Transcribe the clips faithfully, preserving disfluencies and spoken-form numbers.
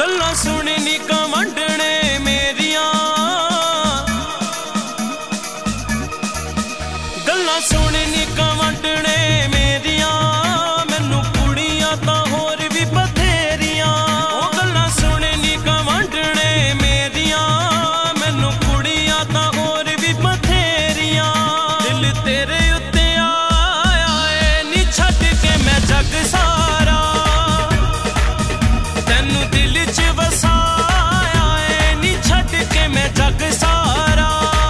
गल्लां सुनी नी कमंडने मेरिया, गल्लां सुनी नी कमंडने मेरिया, मैनू कुड़ियां तां होर भी बथेरियां। ओ गल्लां सुनी नी कमंडने मेरिया, मैनू कुड़ियां तां होर भी बथेरियां। दिल तेरे उत्ते आया ए नी छड्ड के मैं जग सारा, तैनू दिल च वसाया ए नी छड्ड के मैं जग सारा।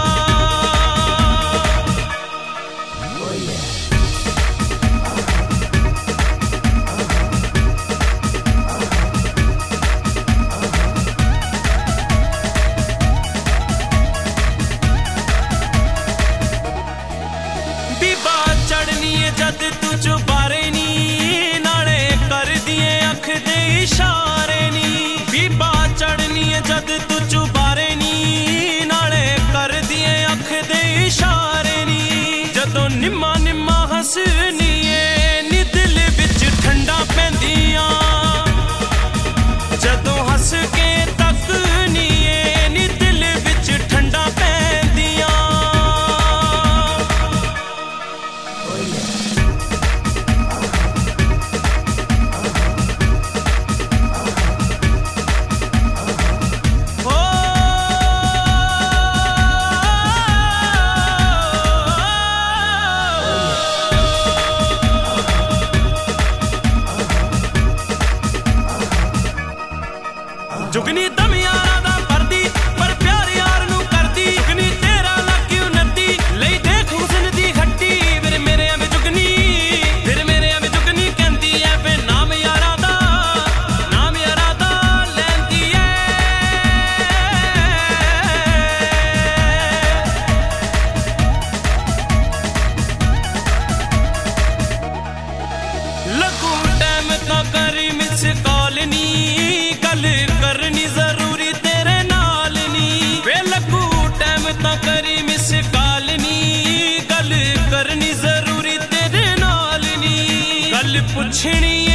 बीबा चढ़नी है जद तू चुबारे नी, नाले कर दिए अख दे इशारे नी। बीबा चढ़नी है जद तू चुबारे नी, नाले कर दिए अख दे इशारे नी। जदों निम्मा निम्मा हसनी है नी दिल विच ठंडा पैंदियां, जदों हस के तकनी है नी दिल विच ठंडा पैंदियां। जुगनी दम यारा दा परदी पर प्यार यार नू करदी, जुगनी तेरा लग उन्नति लई देख हुस्न दी खट्टी। फिर मेरे अवे जुगनी फिर मेरे अवे जुगनी कहंदी ऐ वे नाम यारा दा, नाम यारा दा लैंदी ऐ। लगू टाइम तां करी मिस कॉल नी, गल करनी जरूरी तेरे नाल नी। वे लगू टाइम तां करी मिस कॉल नी, गल करनी जरूरी तेरे नाल नी। गल पुछनी